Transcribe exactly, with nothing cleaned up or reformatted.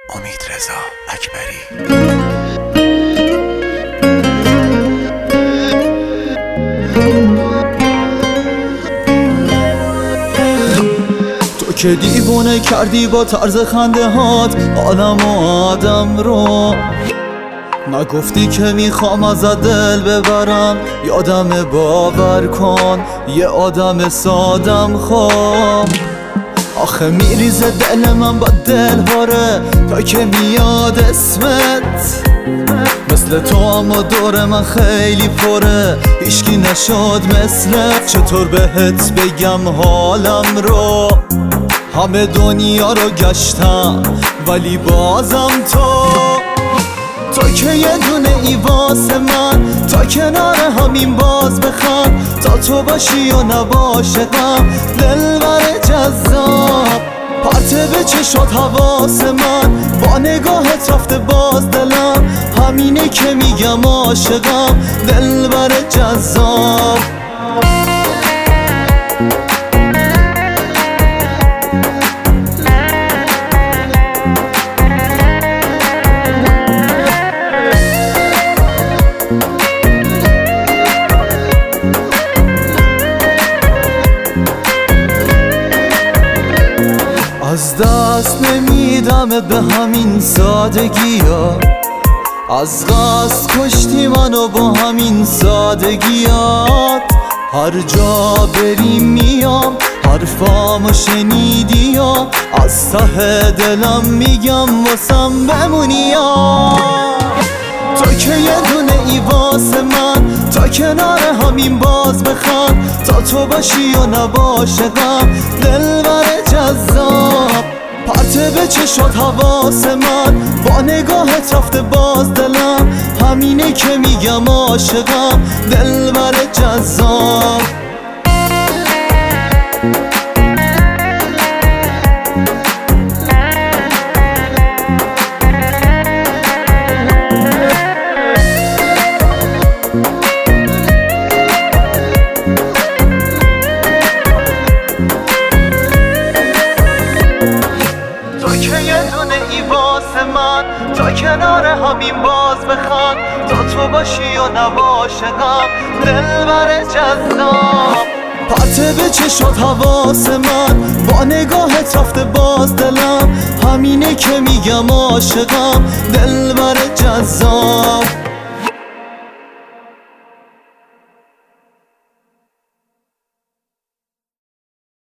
امید رضا اکبری. تو که دیوونه کردی با طرز خنده هات آدم و آدم رو، نگفتی که میخوام ازت دل ببرم، یادم باور کن یه آدم سادم خواب. آخه میریزه دل من با دل هاره تا که میاد اسمت، مثل تو اما دور من خیلی پره، هیچکی نشد مثلت. چطور بهت بگم حالم رو، همه دنیا رو گشتم ولی بازم تو تو که یه دونه ای واسه من، تا کنار همین باز بخوام، تا تو باشی و نباشه غم، دلبر جذاب پرته به چشات حواس من، با نگاهت رفته باز دلم، همینه که میگم عاشقم، دلبر جذاب. از دست نمیدمت به همین سادگی ها، از قصد کشتی منو با همین سادگیات. هر جا بریم میام حرفامو شنیدی یا، از ته دلم میگم واسم بمونی یا. تو که یه دونه ای واسه من، تا کنار همین باز بخوام، تا تو باشی و نباشه غم، دلبر جذاب پرته به چشات حواس من، با نگاهت رفته باز دلم، همینه که میگم عاشقم، دلبر جذاب. تا کنار همین باز بخواد، تا تو باشی و نباشه غم، دلبر جذاب پرته به چشات حواس من، با نگاهت رفته باز دلم، همینه که میگم عاشقم، دلبر جذاب.